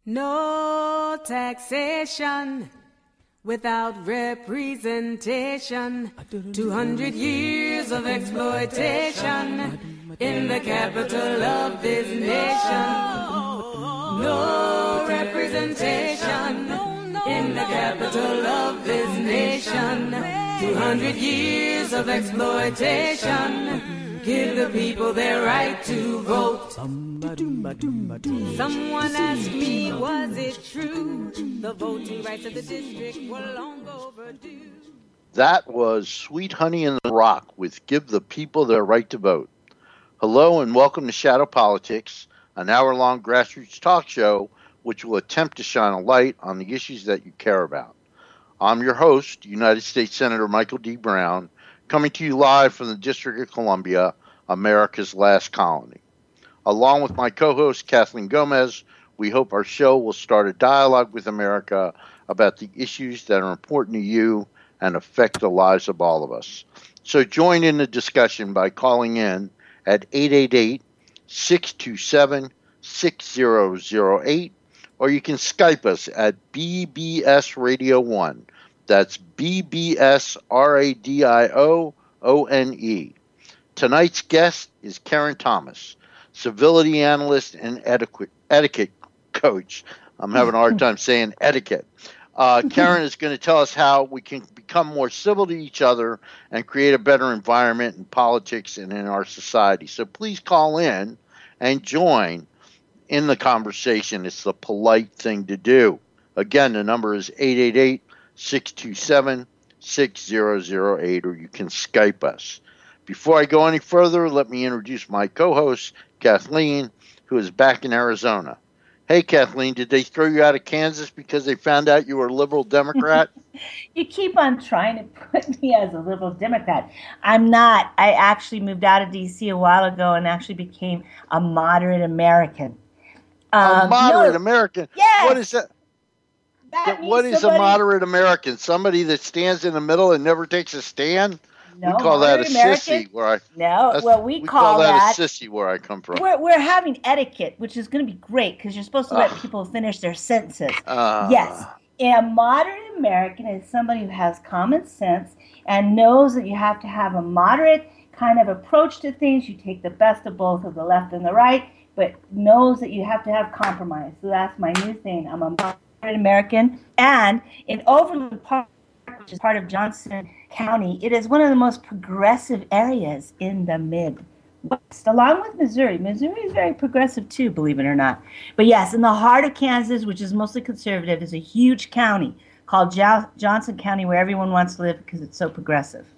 No taxation without representation. 200 years of exploitation in the capital of this nation. No representation in the capital of this nation. 200 years of exploitation. Give the people their right to vote. Someone asked me, was it true? The voting rights of the district were long overdue. That was Sweet Honey in the Rock with Give the People Their Right to Vote. Hello and welcome to Shadow Politics, an hour-long grassroots talk show which will attempt to shine a light on the issues that you care about. I'm your host, United States Senator Michael D. Brown, coming to you live from the District of Columbia, America's last colony. Along with my co-host, Kathleen Gomez, we hope our show will start a dialogue with America about the issues that are important to you and affect the lives of all of us. So join in the discussion by calling in at 888-627-6008, or you can Skype us at BBS Radio 1. That's BBS RADIOONE. Tonight's guest is Karen Thomas, civility analyst and etiquette coach. I'm having a hard time saying etiquette. Karen is going to tell us how we can become more civil to each other and create a better environment in politics and in our society. So please call in and join in the conversation. It's the polite thing to do. Again, the number is 888-627-6008, or you can Skype us. Before I go any further, let me introduce my co-host, Kathleen, who is back in Arizona. Hey, Kathleen, did they throw you out of Kansas because they found out you were a liberal Democrat? You keep on trying to put me as a liberal Democrat. I'm not. I actually moved out of D.C. a while ago and actually became a moderate American. A moderate American? Yes. What is that? What is a moderate American? Somebody that stands in the middle and never takes a stand? No, we call that a American? sissy. We call that a sissy where I come from. We're having etiquette, which is going to be great because you're supposed to let people finish their sentences. Yes. A moderate American is somebody who has common sense and knows that you have to have a moderate kind of approach to things. You take the best of both of the left and the right, but knows that you have to have compromise. So that's my new thing. I'm a moderate American. And in Overland Park, which is part of Johnson County, it is one of the most progressive areas in the Midwest, along with Missouri. Missouri is very progressive too, believe it or not. But yes, in the heart of Kansas, which is mostly conservative, is a huge county called Johnson County, where everyone wants to live because it's so progressive.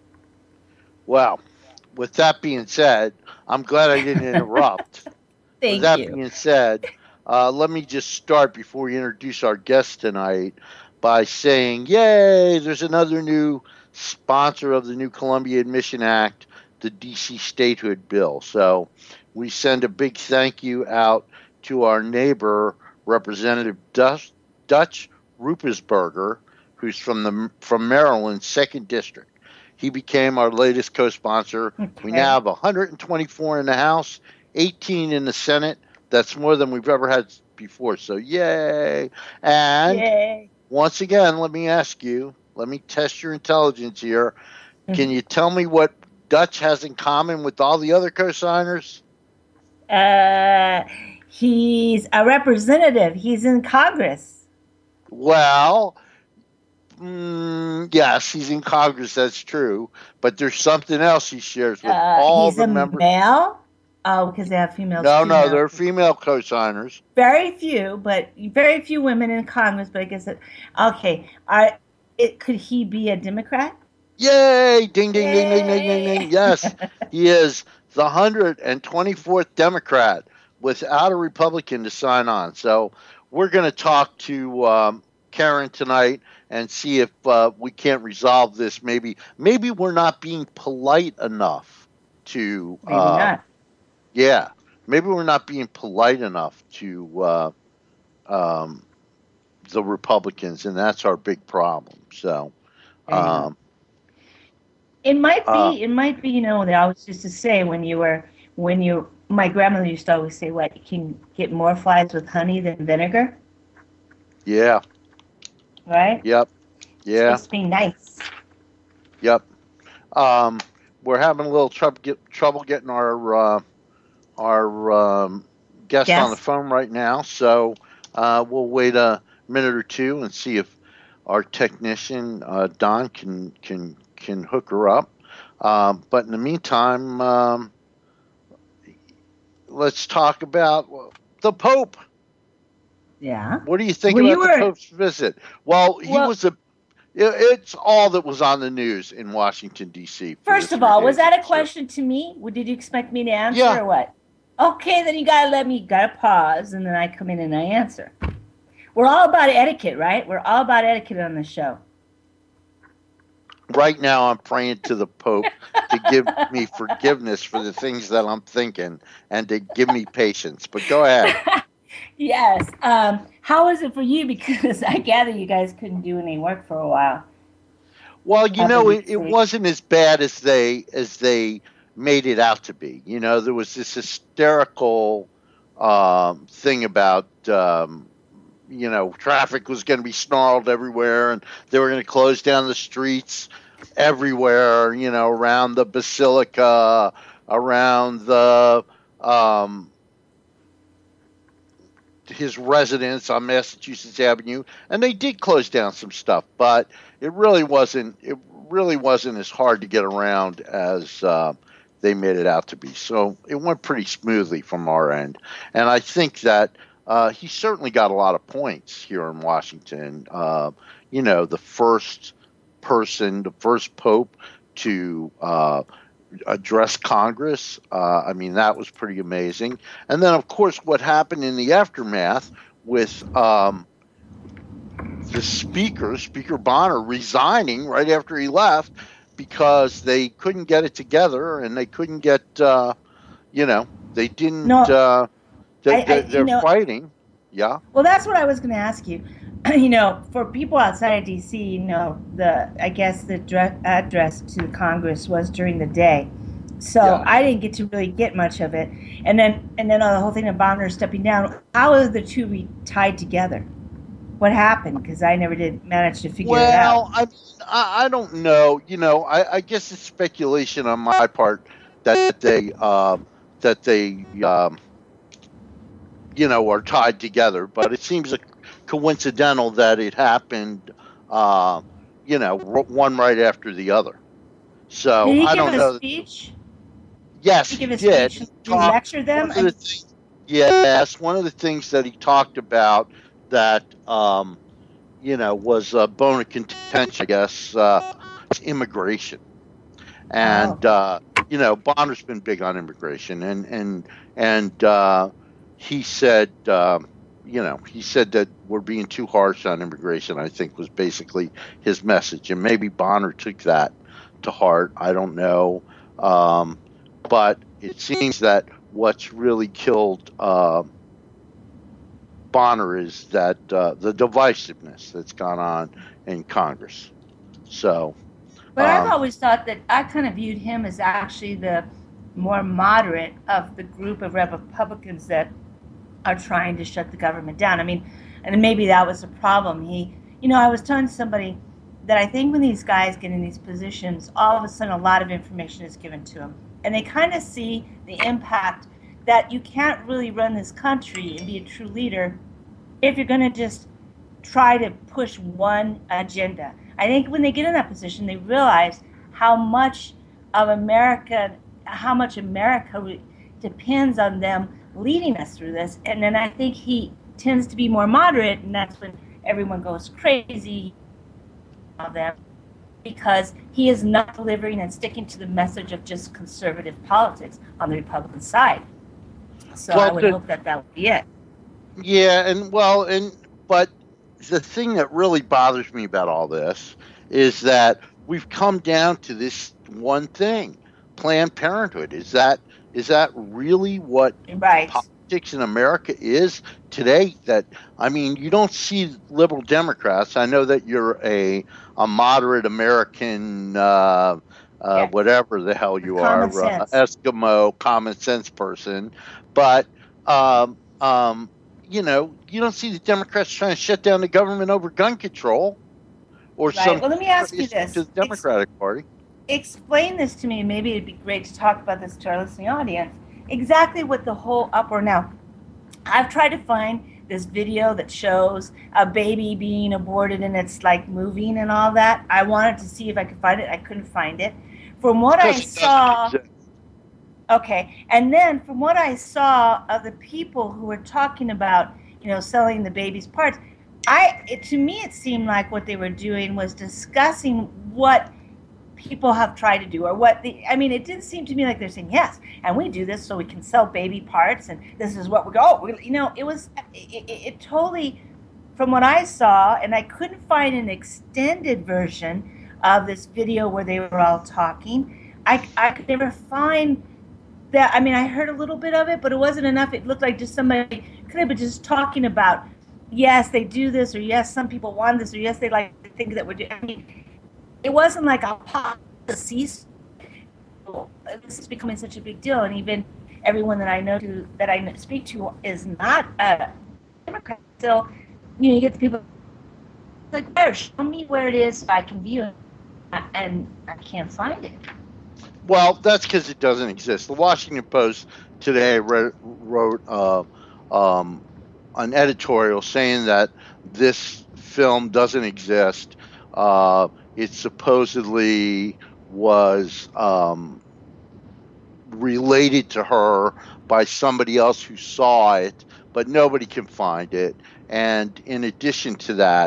Well, with that being said, I'm glad I didn't interrupt. Thank you. With that being said, let me just start before we introduce our guest tonight by saying, yay, there's another new sponsor of the new Columbia Admission Act, the D.C. Statehood Bill. So we send a big thank you out to our neighbor, Representative Dutch Ruppersberger, who's from Maryland's 2nd District. He became our latest co-sponsor. Okay. We now have 124 in the House, 18 in the Senate. That's more than we've ever had before. So yay. And yay. Once again, let me ask you, let me test your intelligence here. Can you tell me what Dutch has in common with all the other co-signers? He's a representative. He's in Congress. Well, yes, he's in Congress. That's true. But there's something else he shares with all the members. He's a male? Oh, because they have females. No, they're female co-signers. Very few women in Congress. But I guess okay. Could he be a Democrat? Yay! Ding, ding, ding, ding, ding, ding, ding. Yes, he is the 124th Democrat without a Republican to sign on. So we're going to talk to Karen tonight and see if we can't resolve this. Maybe we're not being polite enough to. Maybe not. Yeah, maybe we're not being polite enough to the Republicans, and that's our big problem. So, it might be. You know, they always used to say my grandmother used to always say, "What, you can get more flies with honey than vinegar." Yeah. Right? Yep. Yeah. It's supposed to be nice. Yep. We're having a little trouble getting our guest on the phone right now, so we'll wait a minute or two and see if our technician Don can hook her up. But in the meantime, let's talk about the Pope. Yeah. What do you think about the Pope's visit? Well, it's all that was on the news in Washington, D.C. First of all, was that a question to me? Did you expect me to answer or what? Okay, then you gotta pause, and then I come in and I answer. We're all about etiquette, right? We're all about etiquette on the show. Right now, I'm praying to the Pope to give me forgiveness for the things that I'm thinking and to give me patience. But go ahead. Yes. How was it for you? Because I gather you guys couldn't do any work for a while. Well, it wasn't as bad as they made it out to be. There was this hysterical thing about traffic was going to be snarled everywhere, and they were going to close down the streets everywhere. Around the Basilica, around the his residence on Massachusetts Avenue, and they did close down some stuff, but it really wasn't as hard to get around as they made it out to be. So it went pretty smoothly from our end, and I think that he certainly got a lot of points here in Washington. The first Pope to address Congress. That was pretty amazing. And then, of course, what happened in the aftermath with the Speaker Bonner, resigning right after he left because they couldn't get it together and they couldn't get, they didn't. No, they're fighting. Yeah. Well, that's what I was going to ask you. For people outside of D.C., the address to Congress was during the day, so I didn't get to really get much of it. And then the whole thing of Bonner stepping down. How are the two tied together? What happened? Because I never did manage to figure it out. Well, I don't know. I guess it's speculation on my part that they are tied together, but it seems coincidental that it happened, one right after the other. So did he I don't give know. A speech? Yes, he did. Speech to lecture them. Yes, one of the things that he talked about that was a bone of contention, I guess, immigration, and Bonner's been big on immigration, and he said. He said that we're being too harsh on immigration, I think was basically his message. And maybe Bonner took that to heart. I don't know. But it seems that what's really killed Bonner is that the divisiveness that's gone on in Congress. So. But I've always thought that I kind of viewed him as actually the more moderate of the group of Republicans that are trying to shut the government down. And maybe that was a problem. I was telling somebody that I think when these guys get in these positions, all of a sudden a lot of information is given to them. And they kind of see the impact that you can't really run this country and be a true leader if you're going to just try to push one agenda. I think when they get in that position, they realize how much America depends on them leading us through this. And then I think he tends to be more moderate, and that's when everyone goes crazy of them, because he is not delivering and sticking to the message of just conservative politics on the Republican side. So I would hope that would be it. Yeah, but the thing that really bothers me about all this is that we've come down to this one thing: Planned Parenthood. Is that really what politics in America is today? You don't see liberal Democrats. I know that you're a moderate American, whatever the hell you are, Eskimo, common sense person. But, you don't see the Democrats trying to shut down the government over gun control or some. Well, let me ask you this: to the Democratic Party. Explain this to me. Maybe it'd be great to talk about this to our listening audience. Exactly what the whole uproar. Now, I've tried to find this video that shows a baby being aborted and it's like moving and all that. I wanted to see if I could find it. I couldn't find it. From what I saw. Okay, and then from what I saw of the people who were talking about, selling the baby's parts, to me it seemed like what they were doing was discussing what people have tried to do, or it didn't seem to me like they're saying, yes, and we do this so we can sell baby parts, and this is what it totally, from what I saw, and I couldn't find an extended version of this video where they were all talking. I could never find that. I heard a little bit of it, but it wasn't enough. It looked like just somebody could have been just talking about, yes, they do this, or yes, some people want this, or yes, they like to think that we're doing. It wasn't like a policy. This is becoming such a big deal, and even everyone that I speak to is not a Democrat. So, you get the people like, show me where it is so I can view it, and I can't find it. Well, that's because it doesn't exist. The Washington Post today wrote an editorial saying that this film doesn't exist. It supposedly was related to her by somebody else who saw it, but nobody can find it. And in addition to that,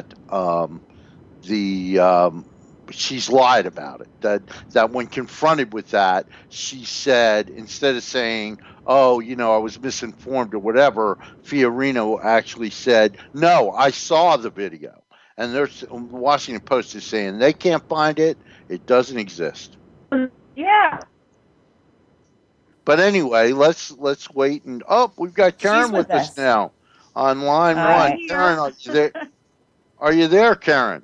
she's lied about it. That when confronted with that, she said, instead of saying, "Oh, I was misinformed" or whatever, Fiorina actually said, "No, I saw the video." And the Washington Post is saying they can't find it. It doesn't exist. Yeah. But anyway, let's wait and we've got Karen with us now on line one. Karen, are you there? Are you there, Karen?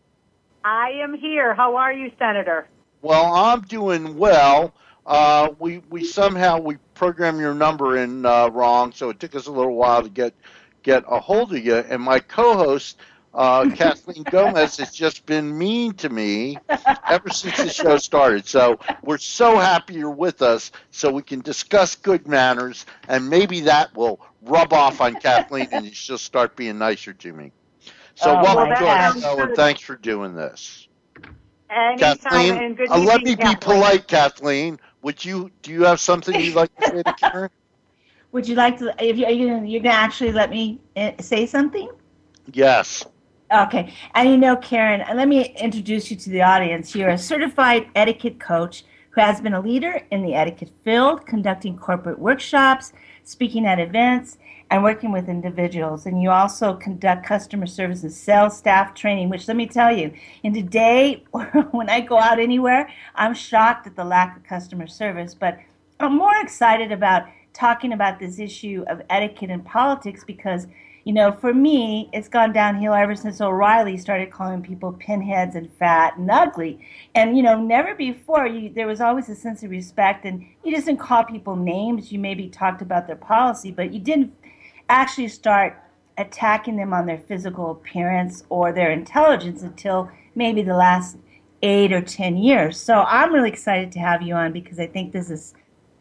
I am here. How are you, Senator? Well, I'm doing well. We programmed your number in wrong, so it took us a little while to get a hold of you. And my co-host, Kathleen Gomez, has just been mean to me ever since the show started. So we're so happy you're with us, so we can discuss good manners, and maybe that will rub off on Kathleen, and she'll start being nicer to me. So welcome to our show, and thanks for doing this. Anytime, Kathleen, and good let me evening, be polite, Kathleen. Do you have something you'd like to say to Karen? Would you like to? If you're gonna actually let me say something? Yes. Okay. And Karen, let me introduce you to the audience. You're a certified etiquette coach who has been a leader in the etiquette field, conducting corporate workshops, speaking at events, and working with individuals. And you also conduct customer service and sales staff training, which, let me tell you, in today, when I go out anywhere, I'm shocked at the lack of customer service. But I'm more excited about talking about this issue of etiquette in politics because, for me, it's gone downhill ever since O'Reilly started calling people pinheads and fat and ugly. And, never before, there was always a sense of respect. And you just didn't call people names. You maybe talked about their policy, but you didn't actually start attacking them on their physical appearance or their intelligence until maybe the last 8 or 10 years. So I'm really excited to have you on because I think this is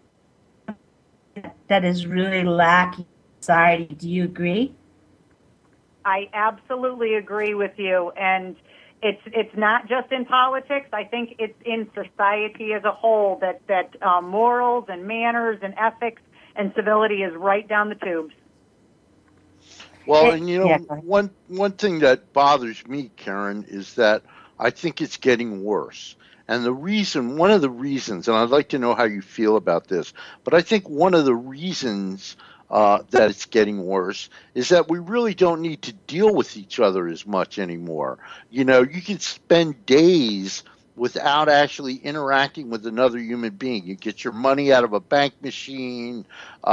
that is really lacking in society. Do you agree? I absolutely agree with you, and it's not just in politics. I think it's in society as a whole that morals and manners and ethics and civility is right down the tubes. Well, and one thing that bothers me, Karen, is that I think it's getting worse. And one of the reasons, and I'd like to know how you feel about this, but I think one of the reasons that it's getting worse is that we really don't need to deal with each other as much anymore. You can spend days without actually interacting with another human being. You get your money out of a bank machine.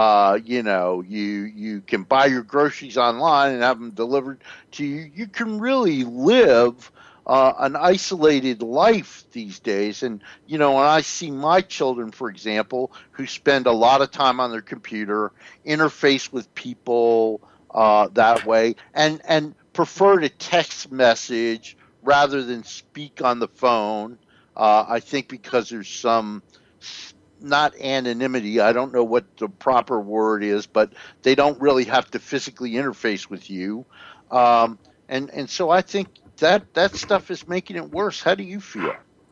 You can buy your groceries online and have them delivered to you. You can really live an isolated life these days. And, when I see my children, for example, who spend a lot of time on their computer, interface with people that way, and prefer to text message rather than speak on the phone. I think because there's some, not anonymity, I don't know what the proper word is, but they don't really have to physically interface with you. And so I think that stuff is making it worse. How do you feel?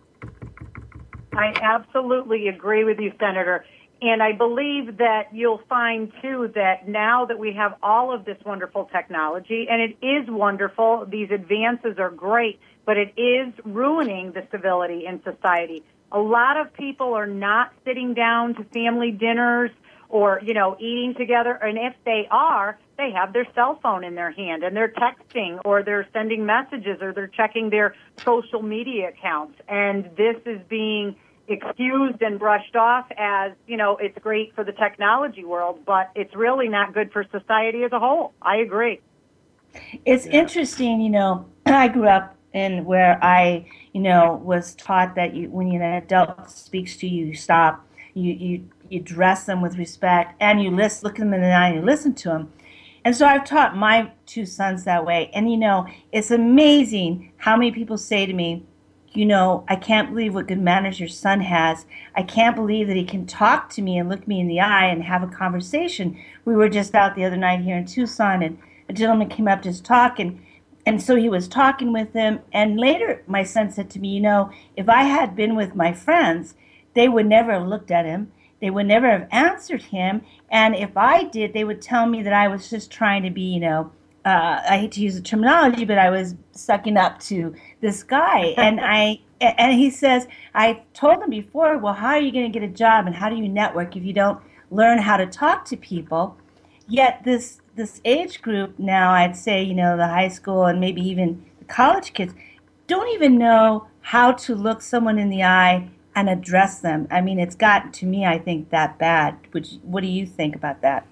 I absolutely agree with you, Senator. And I believe that you'll find, too, that now that we have all of this wonderful technology, and it is wonderful, these advances are great, but it is ruining the civility in society. A lot of people are not sitting down to family dinners or, eating together. And if they are, they have their cell phone in their hand and they're texting or they're sending messages or they're checking their social media accounts. And this is being excused and brushed off as, it's great for the technology world, but it's really not good for society as a whole. I agree. It's interesting, I grew up in where I, was taught that when an adult speaks to you, you stop, you address them with respect, and you look them in the eye and you listen to them. And so I've taught my two sons that way. And, it's amazing how many people say to me, I can't believe what good manners your son has. I can't believe that he can talk to me and look me in the eye and have a conversation. We were just out the other night here in Tucson, and a gentleman came up to talk, and so he was talking with him. And later my son said to me, if I had been with my friends, they would never have looked at him. They would never have answered him. And if I did, they would tell me that I was just trying to be, I hate to use the terminology, but I was sucking up to this guy. And he says, I told him before, well, how are you going to get a job and how do you network if you don't learn how to talk to people? Yet this age group now, I'd say, the high school and maybe even the college kids don't even know how to look someone in the eye and address them. I mean, it's gotten to me, I think, that bad. What do you think about that?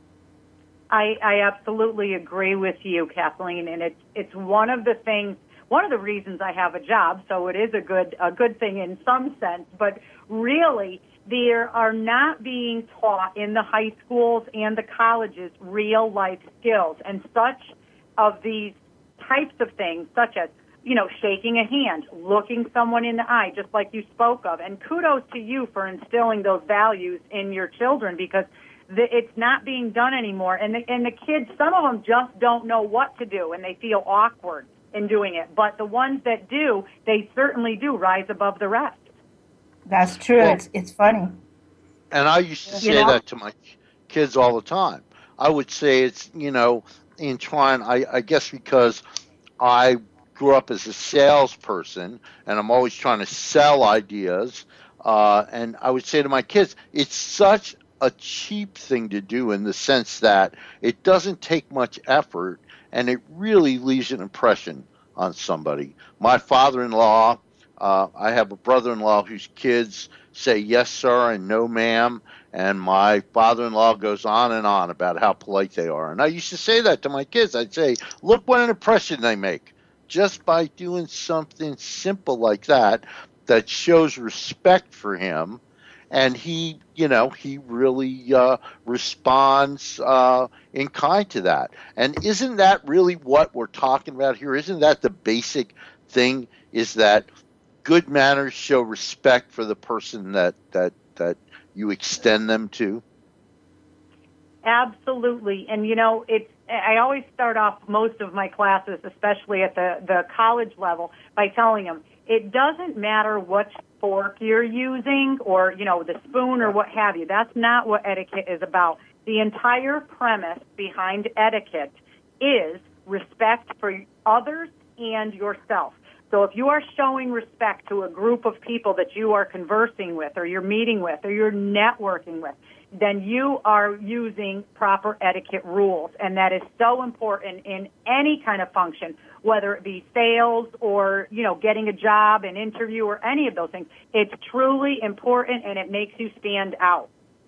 I absolutely agree with you, Kathleen, and it's one of the reasons I have a job, so it is a good thing in some sense, but really there are not being taught in the high schools and the colleges real life skills, and such of these types of things, such as shaking a hand, looking someone in the eye, just like you spoke of. And kudos to you for instilling those values in your children, because it's not being done anymore. And the kids, some of them just don't know what to do, and they feel awkward in doing it. But the ones that do, they certainly do rise above the rest. That's true. Well, it's funny. And I used to say that to my kids all the time. I would say it's, in trying, I guess because I grew up as a salesperson and I'm always trying to sell ideas. And I would say to my kids, it's such a cheap thing to do in the sense that it doesn't take much effort and it really leaves an impression on somebody. My father-in-law, I have a brother-in-law whose kids say yes, sir, and no, ma'am. And my father-in-law goes on and on about how polite they are. And I used to say that to my kids. I'd say, look what an impression they make just by doing something simple like that shows respect for him. And he really responds in kind to that. And isn't that really what we're talking about here? Isn't that the basic thing, is that good manners show respect for the person that you extend them to? Absolutely. And, I always start off most of my classes, especially at the college level, by telling them, it doesn't matter what fork you're using or, the spoon or what have you. That's not what etiquette is about. The entire premise behind etiquette is respect for others and yourself. So if you are showing respect to a group of people that you are conversing with or you're meeting with or you're networking with, then you are using proper etiquette rules. And that is so important in any kind of function, whether it be sales or, getting a job, an interview, or any of those things. It's truly important, and it makes you stand out.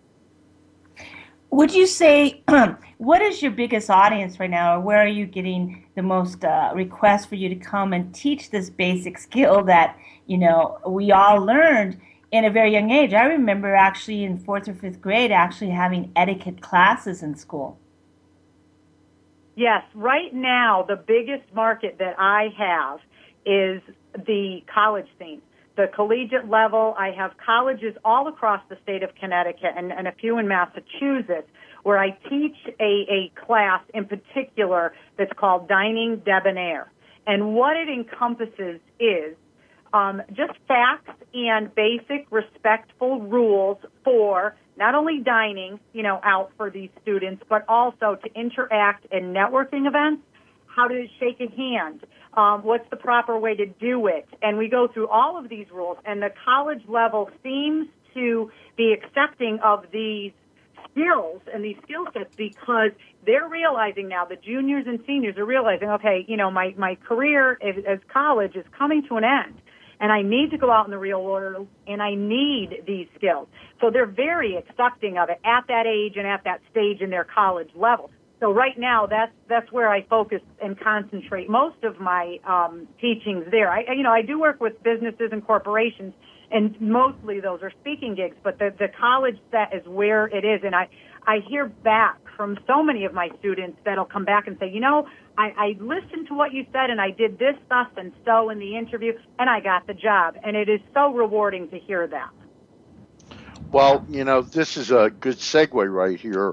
Would you say, what is your biggest audience right now, or where are you getting the most requests for you to come and teach this basic skill that, we all learned in a very young age? I remember actually in 4th or 5th grade actually having etiquette classes in school. Yes, right now the biggest market that I have is the college scene. The collegiate level, I have colleges all across the state of Connecticut and a few in Massachusetts where I teach a class in particular that's called Dining Debonair. And what it encompasses is just facts and basic respectful rules for not only dining, out for these students, but also to interact in networking events, how to shake a hand, what's the proper way to do it. And we go through all of these rules, and the college level seems to be accepting of these skills and these skill sets because they're realizing now, the juniors and seniors are realizing, okay, my career as college is coming to an end. And I need to go out in the real world, and I need these skills. So they're very accepting of it at that age and at that stage in their college level. So right now, that's where I focus and concentrate most of my teachings there. I do work with businesses and corporations, and mostly those are speaking gigs, but the college set is where it is. And I hear back from so many of my students that'll come back and say, I listened to what you said, and I did this, thus, and so in the interview, and I got the job. And it is so rewarding to hear that. Well, this is a good segue right here,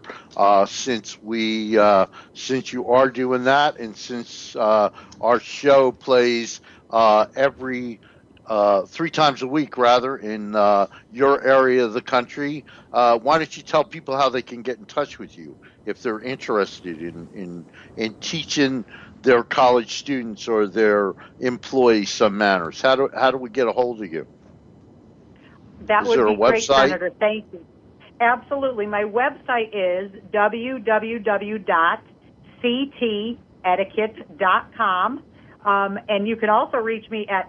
since you are doing that, and since our show plays every 3 times a week, rather, in your area of the country. Why don't you tell people how they can get in touch with you if they're interested in teaching their college students or their employees some manners? How do we get a hold of you? That would be great, Senator. Thank you. Absolutely. My website is www.ctetiquette.com. And you can also reach me at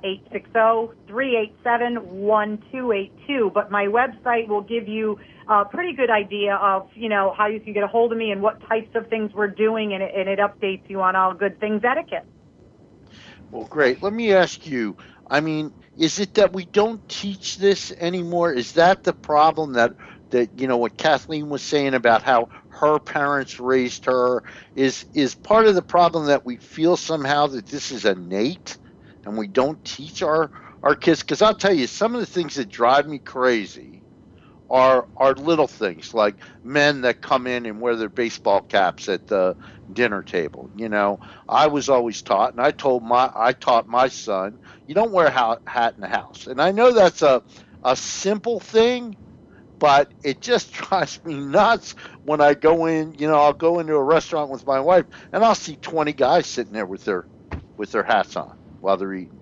860-387-1282. But my website will give you a pretty good idea of, how you can get a hold of me and what types of things we're doing, and it updates you on all good things etiquette. Well, great. Let me ask you, is it that we don't teach this anymore? Is that the problem that what Kathleen was saying about how her parents raised her is part of the problem that we feel somehow that this is innate and we don't teach our kids? Because I'll tell you, some of the things that drive me crazy are little things like men that come in and wear their baseball caps at the dinner table. I was always taught, and I taught my son, you don't wear a hat in the house. And I know that's a simple thing, but it just drives me nuts when I go in. I'll go into a restaurant with my wife, and I'll see 20 guys sitting there with their hats on while they're eating.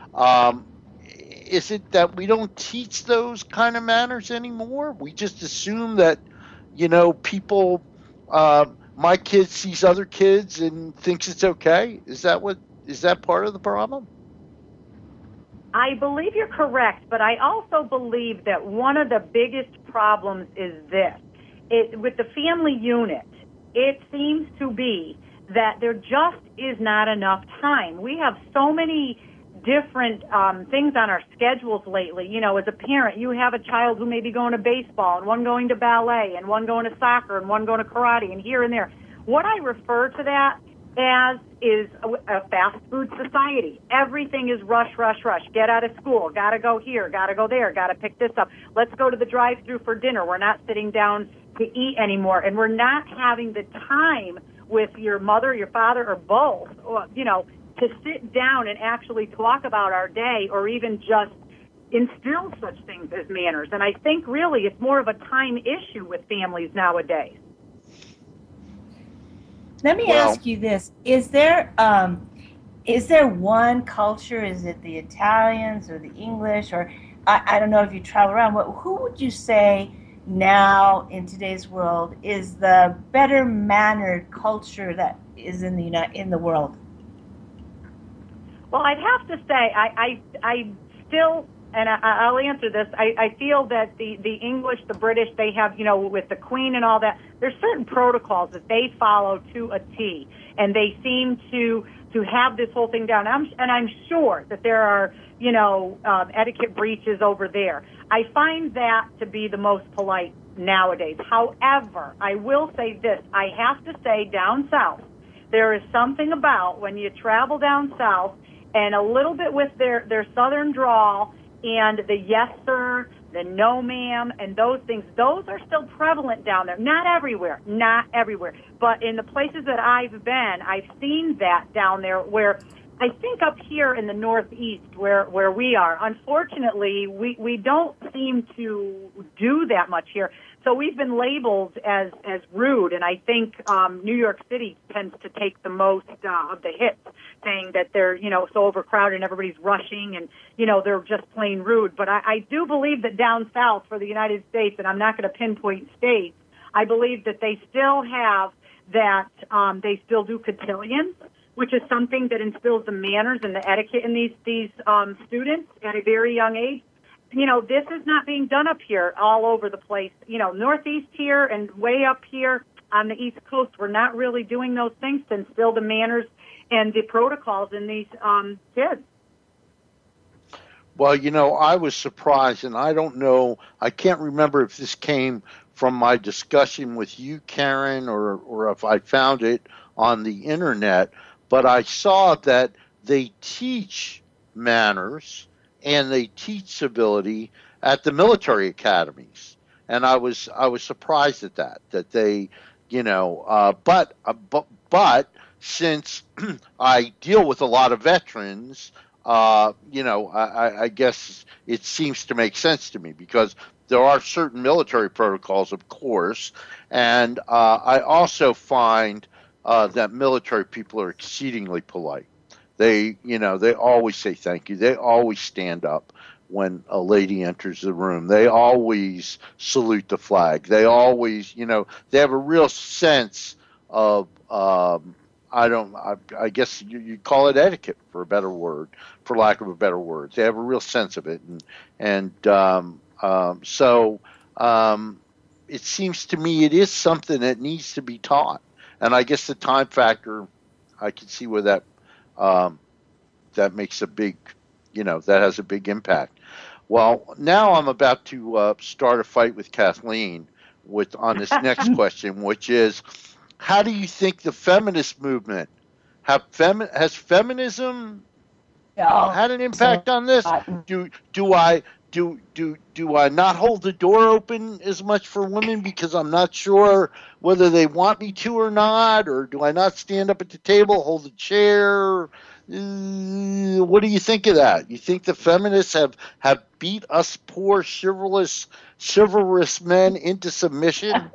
Is it that we don't teach those kind of manners anymore? We just assume that, people, my kid sees other kids and thinks it's okay. Is that part of the problem? I believe you're correct, but I also believe that one of the biggest problems is this. With the family unit, it seems to be that there just is not enough time. We have so many different things on our schedules lately. As a parent, you have a child who may be going to baseball, and one going to ballet, and one going to soccer, and one going to karate, and here and there. What I refer to that as is a fast food society. Everything is rush, rush, rush. Get out of school. Got to go here. Got to go there. Got to pick this up. Let's go to the drive-thru for dinner. We're not sitting down to eat anymore, and we're not having the time with your mother, your father, or both, to sit down and actually talk about our day or even just instill such things as manners. And I think really it's more of a time issue with families nowadays. Let me ask you this. Is there one culture? Is it the Italians or the English? Or I don't know if you travel around. Who would you say now in today's world is the better mannered culture that is in the world? Well, I'd have to say I still, and I'll answer this, I feel that the English, the British, they have, with the Queen and all that, there's certain protocols that they follow to a T, and they seem to have this whole thing down. And I'm sure that there are, etiquette breaches over there. I find that to be the most polite nowadays. However, I will say this. I have to say down south, There is something about when you travel down south and a little bit with their southern drawl and the yes, sir, the no, ma'am, and those things, those are still prevalent down there. Not everywhere, but in the places that I've been, I've seen that down there where I think up here in the Northeast where we are, unfortunately, we don't seem to do that much here. So we've been labeled as rude, and I think New York City tends to take the most of the hits, saying that they're, so overcrowded and everybody's rushing and, they're just plain rude. But I do believe that down south for the United States, and I'm not going to pinpoint states, I believe that they still have that, they still do cotillions, which is something that instills the manners and the etiquette in these students at a very young age. This is not being done up here all over the place. Northeast here and way up here on the East Coast, we're not really doing those things to instill the manners and the protocols in these kids. Well, I was surprised, and I don't know, I can't remember if this came from my discussion with you, Karen, or if I found it on the internet, but I saw that they teach manners and they teach civility at the military academies, and I was surprised at that they, but since I deal with a lot of veterans, I guess it seems to make sense to me because there are certain military protocols, of course, and I also find that military people are exceedingly polite. They always say thank you. They always stand up when a lady enters the room. They always salute the flag. They always, they have a real sense of, I guess you call it etiquette for lack of a better word. They have a real sense of it. So it seems to me it is something that needs to be taught. And I guess the time factor, I can see where that makes a big, that has a big impact. Well, now I'm about to start a fight with Kathleen on this next question, which is, how do you think the feminist movement has feminism had an impact on this? Do I not hold the door open as much for women because I'm not sure whether they want me to or not, or do I not stand up at the table, hold the chair? What do you think of that? You think the feminists have beat us poor chivalrous men into submission?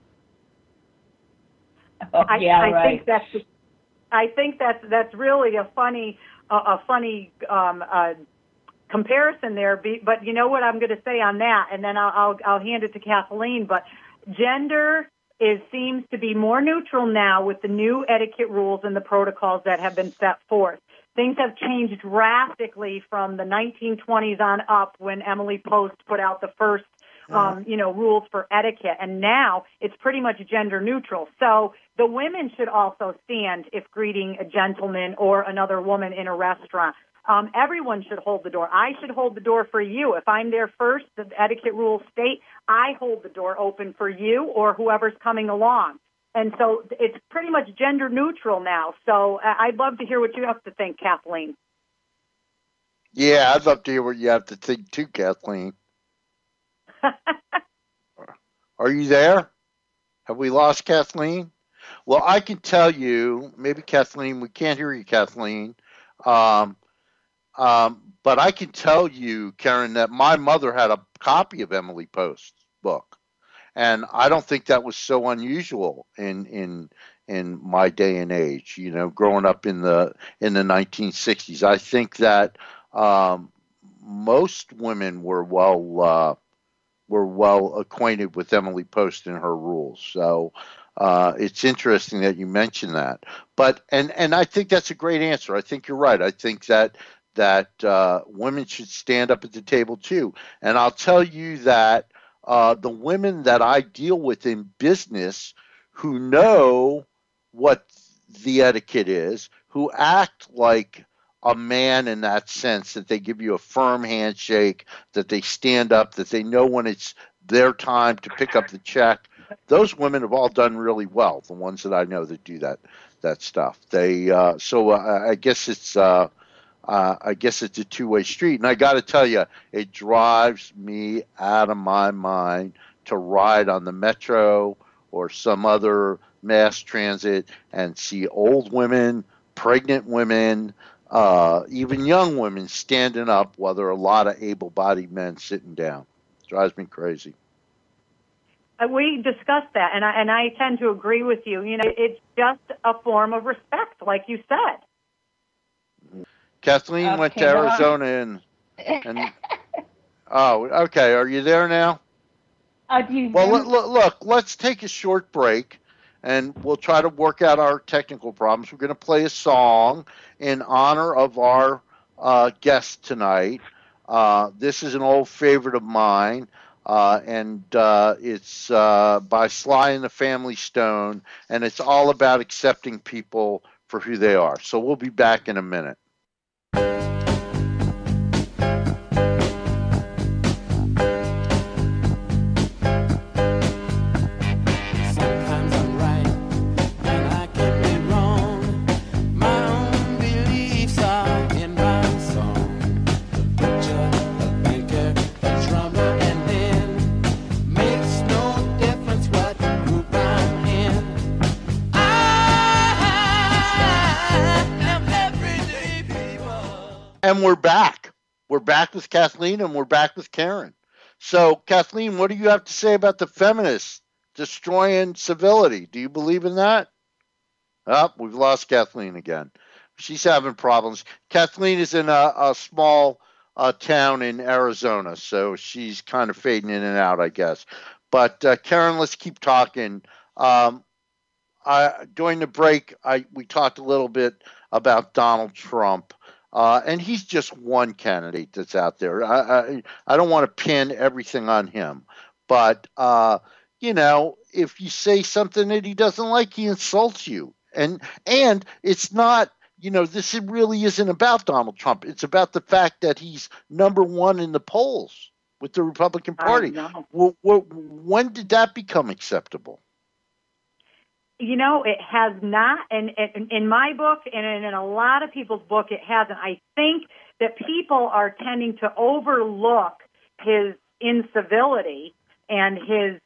I think that's really a funny comparison there. But you know what I'm going to say on that, and then I'll hand it to Kathleen. But gender seems to be more neutral now with the new etiquette rules and the protocols that have been set forth. Things have changed drastically from the 1920s on up when Emily Post put out the first rules for etiquette, and now it's pretty much gender neutral. So the women should also stand if greeting a gentleman or another woman in a restaurant. Everyone should hold the door. I should hold the door for you. If I'm there first, the etiquette rules state I hold the door open for you or whoever's coming along. And so it's pretty much gender neutral now. So I'd love to hear what you have to think, Kathleen. Yeah, I'd love to hear what you have to think too, Kathleen. Are you there? Have we lost Kathleen? Well, I can tell you, maybe Kathleen, we can't hear you, Kathleen. But I can tell you, Karen, that my mother had a copy of Emily Post's book, and I don't think that was so unusual in my day and age. Growing up in the 1960s, I think that most women were well acquainted with Emily Post and her rules. So it's interesting that you mentioned that. But and I think that's a great answer. I think you're right. I think that women should stand up at the table too. And I'll tell you that the women that I deal with in business who know what the etiquette is, who act like a man in that sense, that they give you a firm handshake, that they stand up, that they know when it's their time to pick up the check, those women have all done really well. The ones that I know that do that stuff. They I guess it's a two-way street. And I got to tell you, it drives me out of my mind to ride on the metro or some other mass transit and see old women, pregnant women, even young women standing up while there are a lot of able-bodied men sitting down. It drives me crazy. We discussed that, and I tend to agree with you. You know, it's just a form of respect, like you said. Kathleen went to Arizona and oh, okay. Are you there now? Look, let's take a short break, and we'll try to work out our technical problems. We're going to play a song in honor of our guest tonight. This is an old favorite of mine, and it's by Sly and the Family Stone, and it's all about accepting people for who they are. So we'll be back in a minute. And we're back. We're back with Kathleen, and we're back with Karen. So, Kathleen, what do you have to say about the feminists destroying civility? Do you believe in that? Oh, we've lost Kathleen again. She's having problems. Kathleen is in a small town in Arizona, so she's kind of fading in and out, I guess. But, Karen, let's keep talking. During the break, we talked a little bit about Donald Trump. And he's just one candidate that's out there. I don't want to pin everything on him, but if you say something that he doesn't like, he insults you. And it's not, this really isn't about Donald Trump. It's about the fact that he's number one in the polls with the Republican Party. When did that become acceptable? It has not, and in my book and in a lot of people's book, it hasn't. I think that people are tending to overlook his incivility and his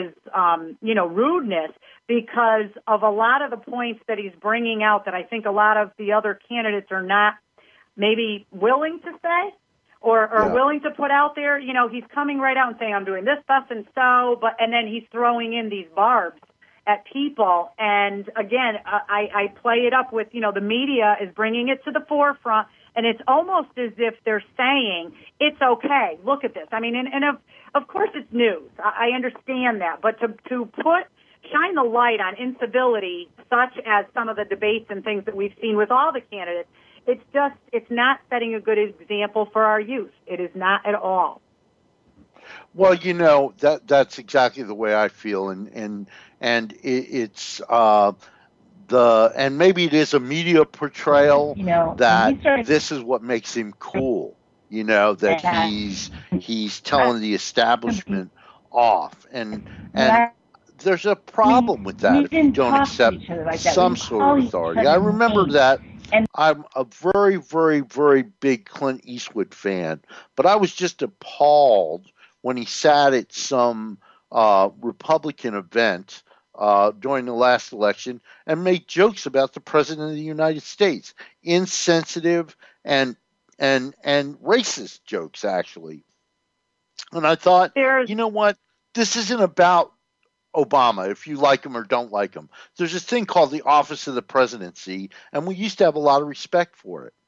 rudeness because of a lot of the points that he's bringing out that I think a lot of the other candidates are not maybe willing to say or willing to put out there. He's coming right out and saying, I'm doing this, thus, and so, and then he's throwing in these barbs at people. And again, I play it up with, the media is bringing it to the forefront, and it's almost as if they're saying, it's okay, look at this. I mean, and of course it's news. I understand that. But to shine the light on incivility, such as some of the debates and things that we've seen with all the candidates, it's not setting a good example for our youth. It is not at all. Well, that's exactly the way I feel, and it's and maybe it is a media portrayal that this is what makes him cool. That he's telling the establishment off, and there's a problem with that if you don't accept some sort of authority. I remember that. I'm a very, very, very big Clint Eastwood fan, but I was just appalled when he sat at some Republican event during the last election and made jokes about the President of the United States, insensitive and racist jokes, actually. And I thought, you know what? This isn't about Obama, if you like him or don't like him. There's this thing called the office of the presidency, and we used to have a lot of respect for it.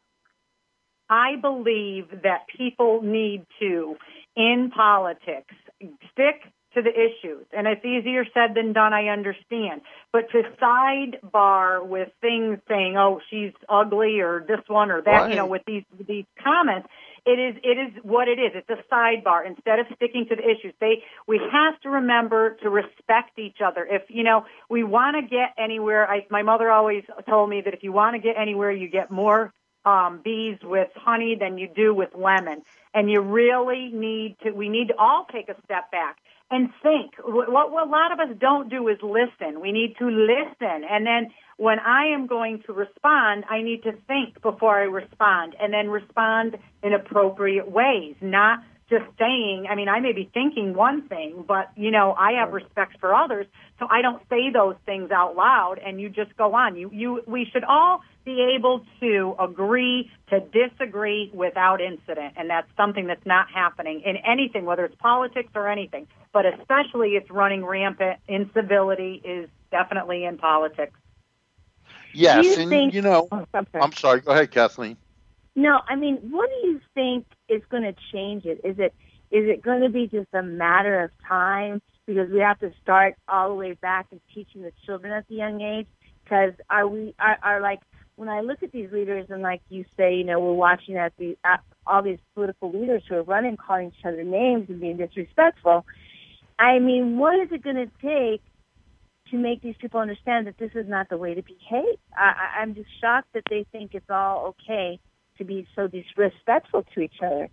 I believe that people need to, in politics, stick to the issues. And it's easier said than done, I understand. But to sidebar with things saying, oh, she's ugly or this one or that, right. With these comments, it is what it is. It's a sidebar. Instead of sticking to the issues, we have to remember to respect each other. If, we want to get anywhere, my mother always told me that if you want to get anywhere, you get more bees with honey than you do with lemon. And you really we need to all take a step back and think. What a lot of us don't do is listen. We need to listen. And then when I am going to respond, I need to think before I respond, and then respond in appropriate ways, not just saying, I mean, I may be thinking one thing, but, you know, I have respect for others, so I don't say those things out loud, and you just go on. We should all be able to agree to disagree without incident, and that's something that's not happening in anything, whether it's politics or anything, but especially it's running rampant. Incivility is definitely in politics. Yes, and, you know, I'm sorry. Go ahead, Kathleen. No, I mean, what do you think is going to change it? Is it going to be just a matter of time because we have to start all the way back and teaching the children at the young age? Because are like, when I look at these leaders and like you say, you know, we're watching all these political leaders who are running, calling each other names and being disrespectful. I mean, what is it going to take to make these people understand that this is not the way to behave? I'm just shocked that they think it's all okay to be so disrespectful to each other.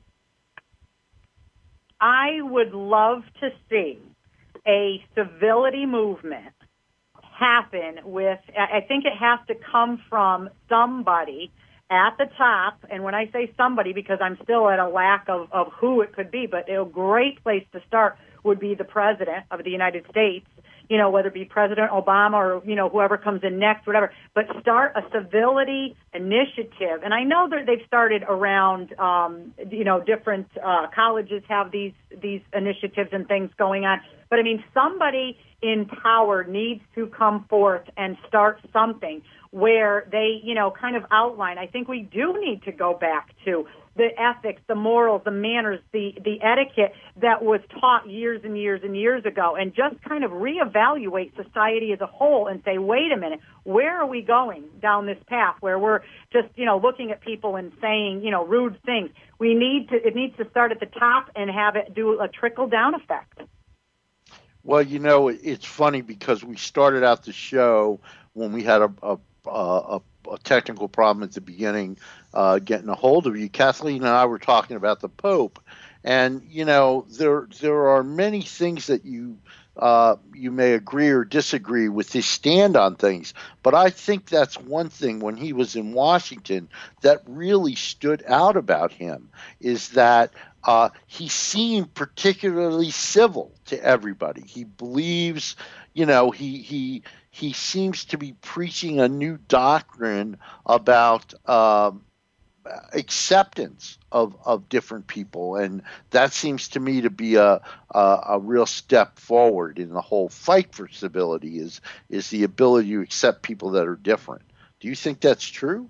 I would love to see a civility movement happen with, I think it has to come from somebody at the top, and when I say somebody, because I'm still at a lack of who it could be, but a great place to start would be the President of the United States, you know, whether it be President Obama or, you know, whoever comes in next, whatever, but start a civility initiative. And I know that they've started around, you know, different colleges have these initiatives and things going on. But, I mean, somebody in power needs to come forth and start something where they, you know, kind of outline. I think we do need to go back to the ethics, the morals, the manners, the etiquette that was taught years and years and years ago, and just kind of reevaluate society as a whole and say, wait a minute, where are we going down this path where we're just, you know, looking at people and saying, you know, rude things? It needs to start at the top and have it do a trickle-down effect. Well, you know, it's funny because we started out the show when we had a technical problem at the beginning, getting a hold of you. Kathleen and I were talking about the Pope, and you know there are many things that you may agree or disagree with his stand on things, but I think that's one thing when he was in Washington that really stood out about him is that he seemed particularly civil to everybody. He believes, you know, he seems to be preaching a new doctrine about acceptance of different people, and that seems to me to be a real step forward in the whole fight for civility is the ability to accept people that are different. Do you think that's true?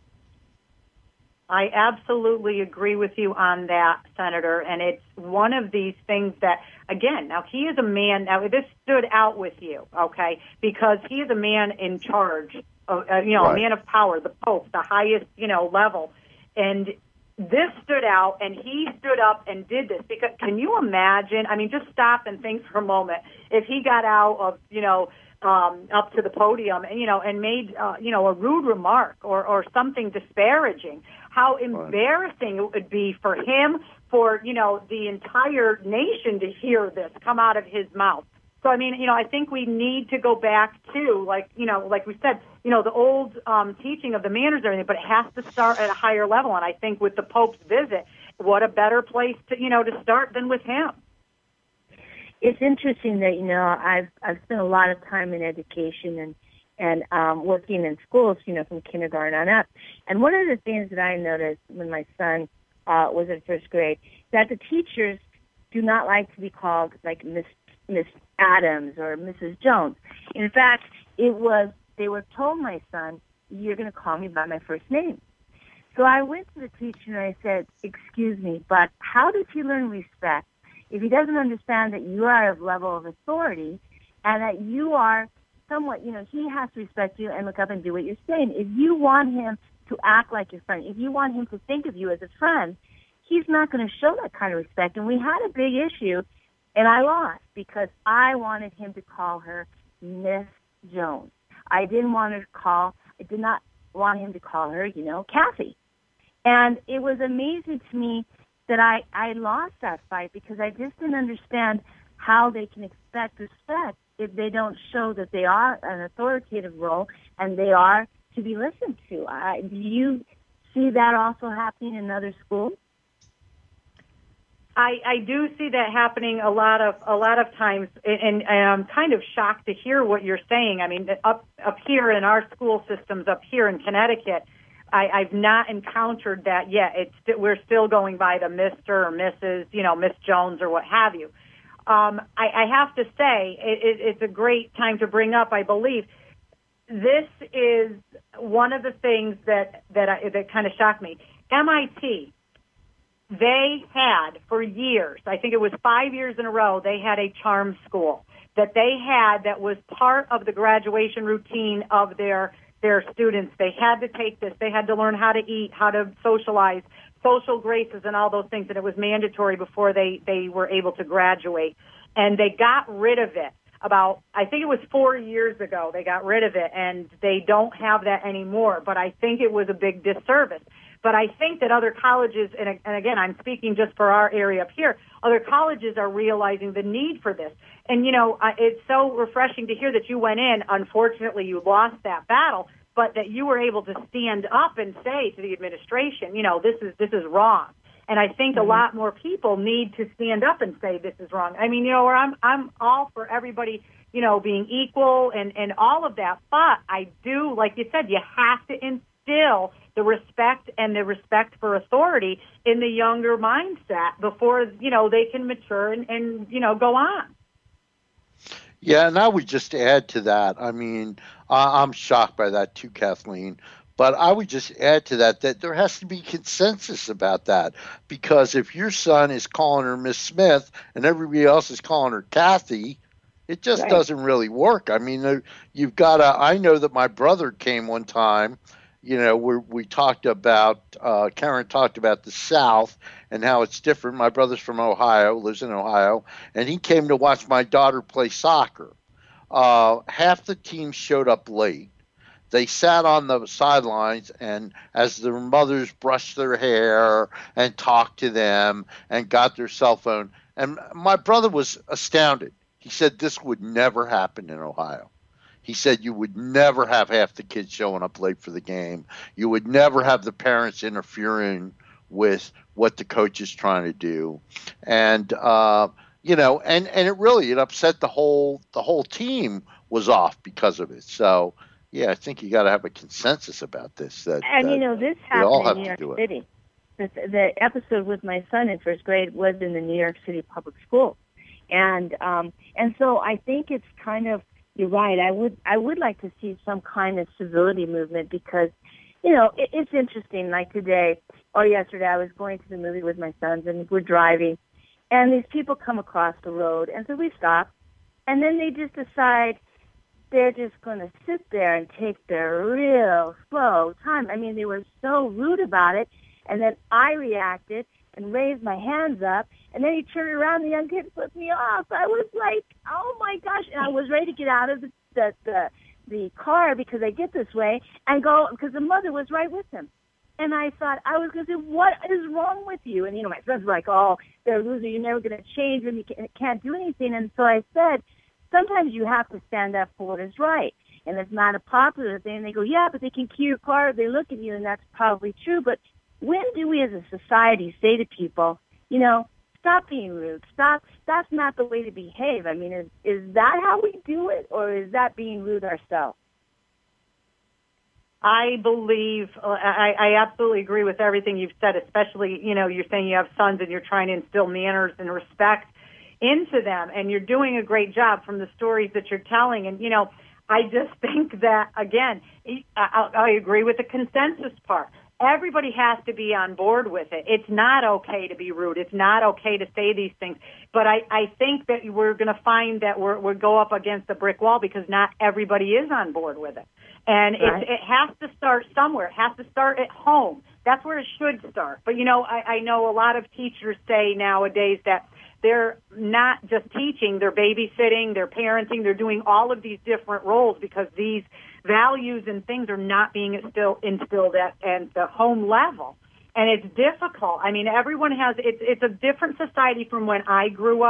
I absolutely agree with you on that, Senator, and it's one of these things that, again, now he is a man, now this stood out with you, okay, because he is a man in charge, you know, right. A man of power, the Pope, the highest, you know, level, and this stood out, and he stood up and did this, because can you imagine, I mean, just stop and think for a moment, if he got out of, you know, up to the podium, and, you know, and made, you know, a rude remark or something disparaging, how embarrassing it would be for him, for, you know, the entire nation to hear this come out of his mouth. So, I mean, you know, I think we need to go back to, like, you know, like we said, you know, the old teaching of the manners and everything, but it has to start at a higher level. And I think with the Pope's visit, what a better place to, you know, to start than with him. It's interesting that, you know, I've spent a lot of time in education and working in schools, you know, from kindergarten on up. And one of the things that I noticed when my son was in first grade, that the teachers do not like to be called like Miss Adams or Mrs. Jones. In fact, they were told my son, you're going to call me by my first name. So I went to the teacher and I said, excuse me, but how does he learn respect if he doesn't understand that you are a level of authority and that you are somewhat, you know, he has to respect you and look up and do what you're saying. If you want him to act like your friend, if you want him to think of you as a friend, he's not going to show that kind of respect. And we had a big issue, and I lost because I wanted him to call her Miss Jones. I did not want him to call her, you know, Kathy. And it was amazing to me that I lost that fight because I just didn't understand how they can expect respect if they don't show that they are an authoritative role and they are to be listened to. Do you see that also happening in other schools? I do see that happening a lot of times, and I'm kind of shocked to hear what you're saying. I mean, up here in our school systems, up here in Connecticut, I've not encountered that yet. We're still going by the Mr. or Mrs., Miss Jones or what have you. I have to say, it's a great time to bring up, I believe. This is one of the things that kind of shocked me. MIT, they had for years, I think it was 5 years in a row, they had a charm school that they had that was part of the graduation routine of their students. They had to take this. They had to learn how to eat, how to socialize, social graces and all those things, and it was mandatory before they were able to graduate. And they got rid of it I think it was 4 years ago they got rid of it, and they don't have that anymore. But I think it was a big disservice. But I think that other colleges, and again, I'm speaking just for our area up here, other colleges are realizing the need for this. And, it's so refreshing to hear that you went in. Unfortunately, you lost that battle, but that you were able to stand up and say to the administration, this is wrong. And I think a lot more people need to stand up and say this is wrong. I mean, I'm all for everybody, being equal and all of that. But I do, like you said, you have to instill the respect for authority in the younger mindset before, they can mature and go on. Yeah, and I would just add to that. I mean, I'm shocked by that too, Kathleen. But I would just add to that there has to be consensus about that, because if your son is calling her Miss Smith and everybody else is calling her Kathy, it just doesn't really work. I mean, you've got to – I know that my brother came one time, where we talked about Karen talked about the South and how it's different. My brother's from Ohio, lives in Ohio, and he came to watch my daughter play soccer. Half the team showed up late. They sat on the sidelines, and as their mothers brushed their hair and talked to them and got their cell phone, and my brother was astounded. He said this would never happen in Ohio. He said you would never have half the kids showing up late for the game. You would never have the parents interfering with what the coach is trying to do. And, and it upset the whole team was off because of it. So, yeah, I think you got to have a consensus about this. This happened in New York City. The episode with my son in first grade was in the New York City public school, and so I think it's kind of, you're right. I would like to see some kind of civility movement, because it's interesting. Like today or yesterday, I was going to the movie with my sons, and we're driving, and these people come across the road, and so we stop, and then they just decide they're just going to sit there and take their real slow time. I mean, they were so rude about it. And then I reacted and raised my hands up. And then he turned around, the young kid flipped me off. I was like, oh, my gosh. And I was ready to get out of the car because I get this way and go, because the mother was right with him. And I thought, I was going to say, what is wrong with you? And, my friends were like, oh, they're a loser. You're never going to change them. You can't do anything. And so I said, sometimes you have to stand up for what is right. And it's not a popular thing. They go, yeah, but they can key your car. They look at you, and that's probably true. But when do we as a society say to people, stop being rude? That's not the way to behave. I mean, is that how we do it, or is that being rude ourselves? I believe, I absolutely agree with everything you've said, especially, you're saying you have sons and you're trying to instill manners and respect into them, and you're doing a great job from the stories that you're telling. And, I just think that, again, I agree with the consensus part. Everybody has to be on board with it. It's not okay to be rude. It's not okay to say these things. But I think that we're going to find that we'll go up against a brick wall, because not everybody is on board with it. And right. It has to start somewhere. It has to start at home. That's where it should start. But, I know a lot of teachers say nowadays that they're not just teaching, they're babysitting, they're parenting, they're doing all of these different roles, because these values and things are not being instilled at the home level. And it's difficult. I mean, everyone has, it's a different society from when I grew up,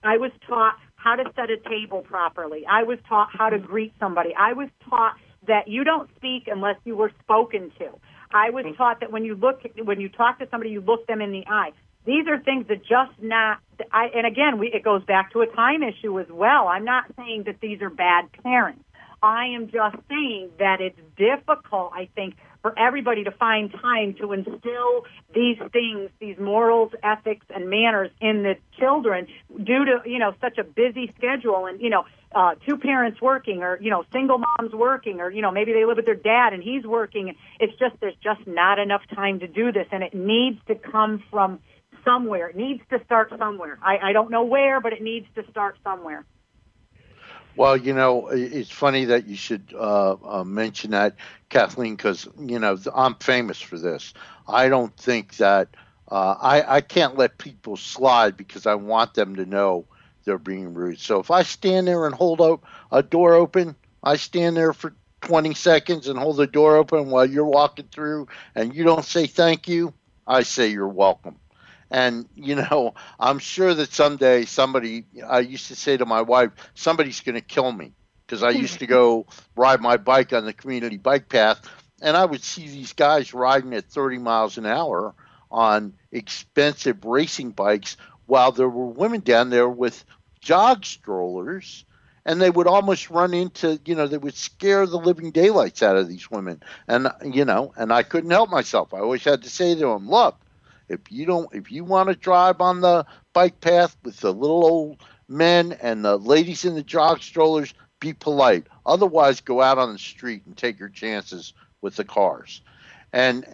I was taught how to set a table properly. I was taught how to greet somebody. I was taught that you don't speak unless you were spoken to. I was taught that when you talk to somebody, you look them in the eye. These are things that just not. And again, it goes back to a time issue as well. I'm not saying that these are bad parents. I am just saying that it's difficult, I think, for everybody to find time to instill these things, these morals, ethics, and manners in the children due to, such a busy schedule and, two parents working or, single moms working or, maybe they live with their dad and he's working. It's just, there's just not enough time to do this, and it needs to come from somewhere. It needs to start somewhere. I don't know where, but it needs to start somewhere. Well, it's funny that you should mention that, Kathleen, because, I'm famous for this. I don't think that I can't let people slide because I want them to know they're being rude. So if I stand there and hold a door open, I stand there for 20 seconds and hold the door open while you're walking through and you don't say thank you, I say you're welcome. And, I'm sure that someday I used to say to my wife, somebody's going to kill me, because I used to go ride my bike on the community bike path, and I would see these guys riding at 30 miles an hour on expensive racing bikes while there were women down there with jog strollers, and they would almost run into, they would scare the living daylights out of these women. And, and I couldn't help myself. I always had to say to them, look, if you want to drive on the bike path with the little old men and the ladies in the jog strollers, be polite. Otherwise, go out on the street and take your chances with the cars. And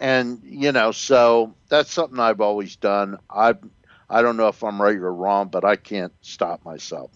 so that's something I've always done. I don't know if I'm right or wrong, but I can't stop myself.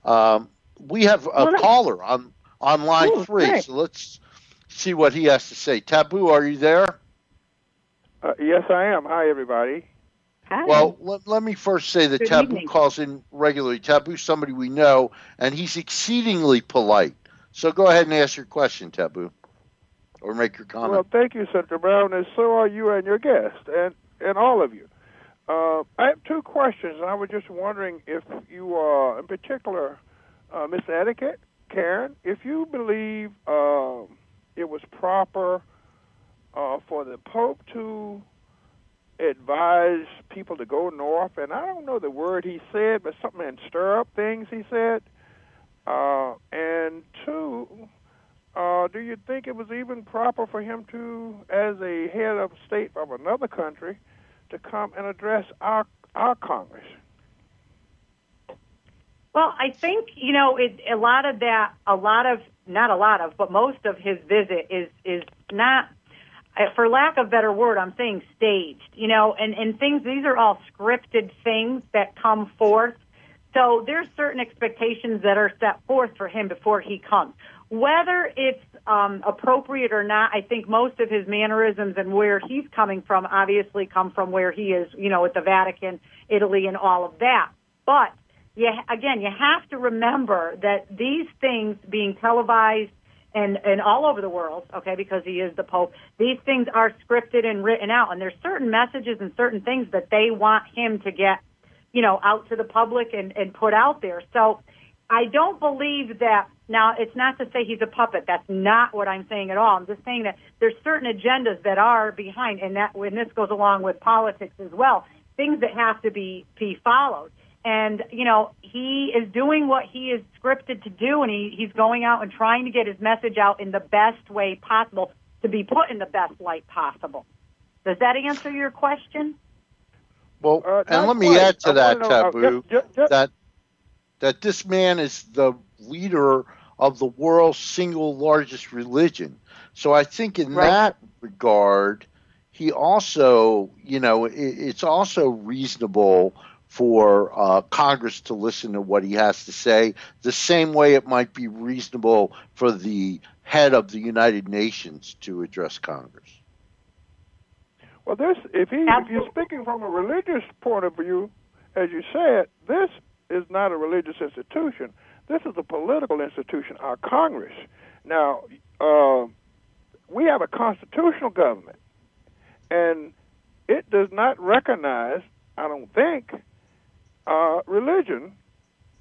We have a caller on line 3, great. So let's see what he has to say. Taboo, are you there? Yes, I am. Hi, everybody. Hi. Well, let me first say that Good Taboo evening. calls in regularly. Taboo's somebody we know, and he's exceedingly polite. So go ahead and ask your question, Taboo, or make your comment. Well, thank you, Senator Brown, and so are you and your guest, and all of you. I have 2 questions, and I was just wondering if you, in particular, Miss Etiquette, Karen, if you believe it was proper for the Pope to advise people to go north, and I don't know the word he said, but something in stir up things he said. And 2, do you think it was even proper for him to, as a head of state of another country, to come and address our Congress? Well, I think, but most of his visit is not, for lack of a better word, I'm saying staged, and things, these are all scripted things that come forth. So there's certain expectations that are set forth for him before he comes. Whether it's appropriate or not, I think most of his mannerisms and where he's coming from obviously come from where he is, at the Vatican, Italy, and all of that. But, you have to remember that these things being televised and all over the world, okay, because he is the Pope, these things are scripted and written out, and there's certain messages and certain things that they want him to get, out to the public and put out there. So I don't believe that. Now, it's not to say he's a puppet. That's not what I'm saying at all. I'm just saying that there's certain agendas that are behind, and that when this goes along with politics as well, things that have to be followed. And, he is doing what he is scripted to do, and he's going out and trying to get his message out in the best way possible to be put in the best light possible. Does that answer your question? Well, and let me add to that, Taboo, that this man is the leader of the world's single largest religion. So I think in that regard, he also, it's also reasonable for Congress to listen to what he has to say, the same way it might be reasonable for the head of the United Nations to address Congress. Well, if you're speaking from a religious point of view, as you said, this is not a religious institution. This is a political institution, our Congress. Now, we have a constitutional government, and it does not recognize, I don't think, religion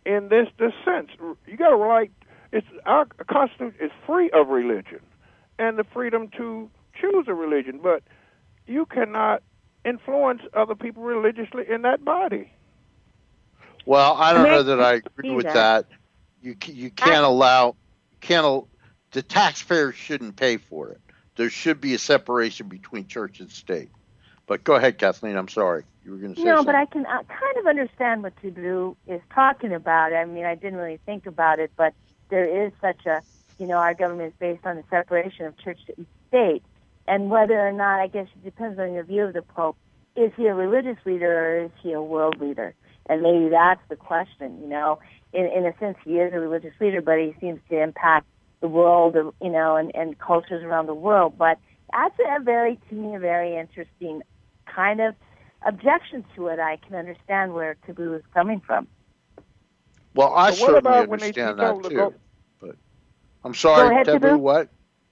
in this sense. You got a right. Our Constitution is free of religion, and the freedom to choose a religion, but you cannot influence other people religiously in that body. Well, I don't know that I agree with that. You can't allow the taxpayers shouldn't pay for it. There should be a separation between church and state. But go ahead, Kathleen. I'm sorry. You were going to say something. No, but I can kind of understand what Taboo is talking about. I mean, I didn't really think about it, but there is such a, our government is based on the separation of church and state. And whether or not, I guess it depends on your view of the Pope. Is he a religious leader or is he a world leader? And maybe that's the question, In a sense, he is a religious leader, but he seems to impact the world, and cultures around the world. But that's to me, a very interesting kind of objection to it. I can understand where Taboo is coming from. Well, I certainly understand that too. But I'm sorry, ahead, Taboo, what?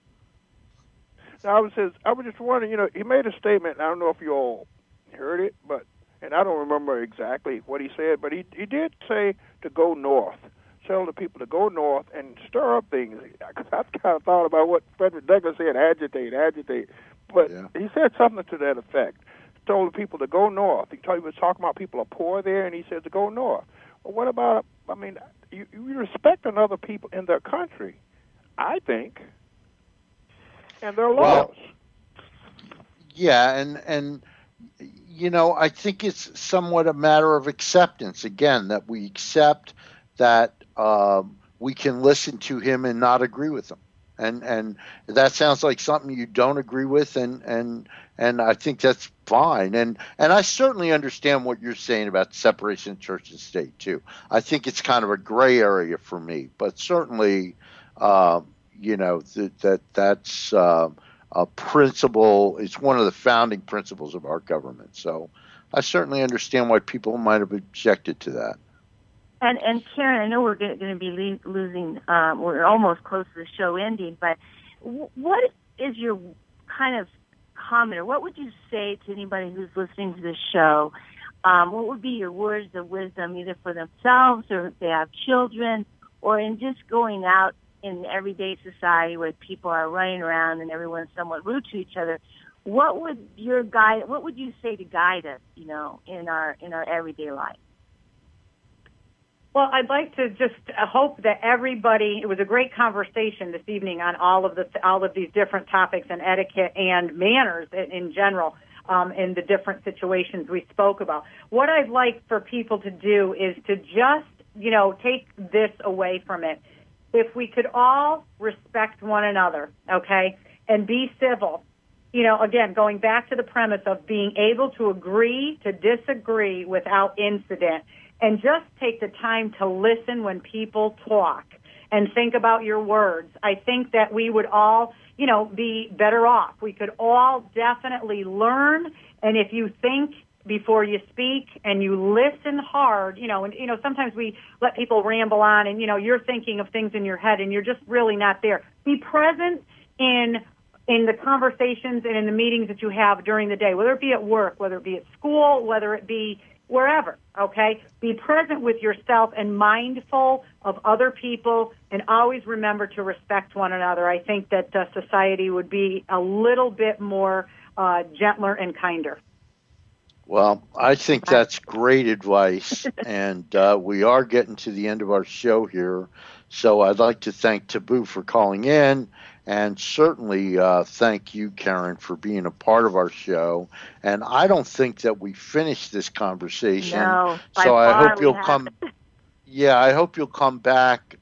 I was just wondering, he made a statement, I don't know if you all heard it, and I don't remember exactly what he said, but he did say to go north, tell the people to go north and stir up things. Because I kind of thought about what Frederick Douglass said, agitate. But he said something to that effect. He told the people to go north. He was talking about people are poor there, and he said to go north. Well, what about, you respect another people in their country, I think, and their laws. Well, yeah, and I think it's somewhat a matter of acceptance, again, that we accept that we can listen to him and not agree with him. And that sounds like something you don't agree with, and I think that's fine. And I certainly understand what you're saying about separation of church and state, too. I think it's kind of a gray area for me, but certainly, that's a principle. It's one of the founding principles of our government. So I certainly understand why people might have objected to that. And Karen, I know we're going to be losing, we're almost close to the show ending, but what is your kind of comment, or what would you say to anybody who's listening to the show? What would be your words of wisdom, either for themselves or if they have children, or in just going out in everyday society where people are running around and everyone's somewhat rude to each other? What would you say to guide us, in our everyday life? Well, I'd like to just hope that everybody. It was a great conversation this evening on all of these different topics and etiquette and manners in general, in the different situations we spoke about. What I'd like for people to do is to just, take this away from it. If we could all respect one another, okay, and be civil. Again, going back to the premise of being able to agree to disagree without incident. And just take the time to listen when people talk and think about your words. I think that we would all, be better off. We could all definitely learn. And if you think before you speak and you listen hard, sometimes we let people ramble on and, you're thinking of things in your head and you're just really not there. Be present in the conversations and in the meetings that you have during the day, whether it be at work, whether it be at school, whether it be wherever, okay? Be present with yourself and mindful of other people, and always remember to respect one another. I think that society would be a little bit more gentler and kinder. Well, I think that's great advice, and we are getting to the end of our show here, so I'd like to thank Taboo for calling in. And certainly thank you, Karen, for being a part of our show. And I don't think that we finished this conversation. No, so I hope you'll come. Yeah, I hope you'll come back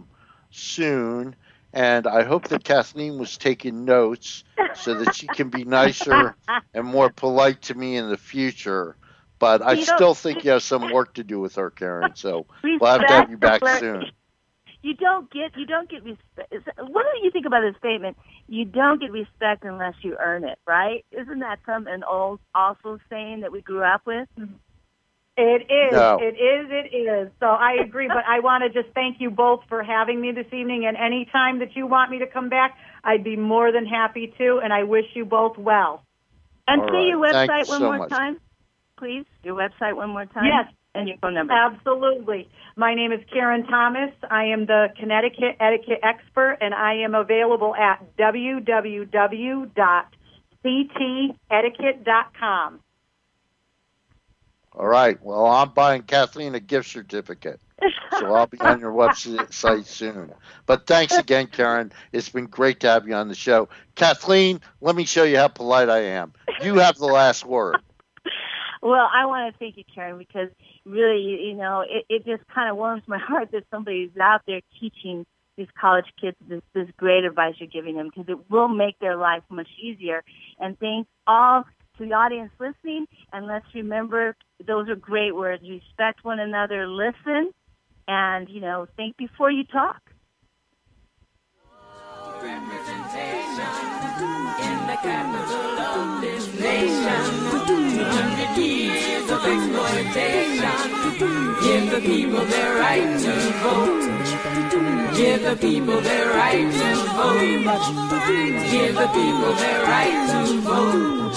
soon. And I hope that Kathleen was taking notes so that she can be nicer and more polite to me in the future. But I still think you have some work to do with her, Karen. So we'll have you back soon. You don't get respect. What do you think about this statement? You don't get respect unless you earn it, right? Isn't that an old also saying that we grew up with? It is. No. It is. So I agree, but I want to just thank you both for having me this evening. And any time that you want me to come back, I'd be more than happy to. And I wish you both well. And All say right. your website Thanks one so more much. time, please. Your website one more time. Yes. and your phone number. Absolutely. My name is Karen Thomas. I am the Connecticut etiquette expert, and I am available at www.ctetiquette.com. All right. Well, I'm buying Kathleen a gift certificate, so I'll be on your website soon. But thanks again, Karen. It's been great to have you on the show. Kathleen, let me show you how polite I am. You have the last word. Well, I want to thank you, Karen, because really, you know, it just kind of warms my heart that somebody's out there teaching these college kids this great advice you're giving them, because it will make their life much easier. And thanks all to the audience listening, and let's remember those are great words. Respect one another, listen, and, you know, think before you talk. In the capital of this nation, 200 years of exploitation. Give the people their right to vote. Give the people their right to vote. Give the people their right to vote.